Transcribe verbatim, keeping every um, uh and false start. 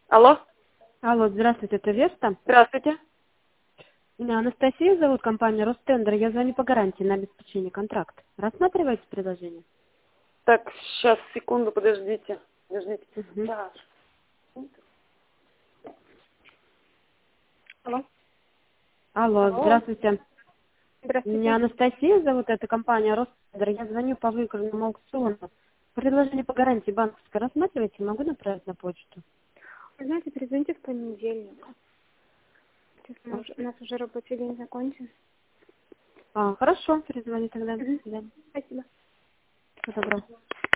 Алло, Алло, здравствуйте, это Веста. здравствуйте. Меня Анастасия зовут, компания Ростендер. Я звоню по гарантии на обеспечение контракта. Рассматриваете предложение? Так, сейчас, секунду, подождите. Подождите. Мгм. Так. Алло. Алло, Алло. здравствуйте. Меня Здравствуйте. Анастасия зовут, это компания Ростендер. Я звоню по выигранному аукциону. Предложение по гарантии банковской рассматриваете? Могу направить на почту? Вы знаете, перезвоните в понедельник. Сейчас мы уже- у нас уже рабочий день закончен. А, хорошо, перезвони тогда. До Мгм. свидания. Спасибо. Всего доброго.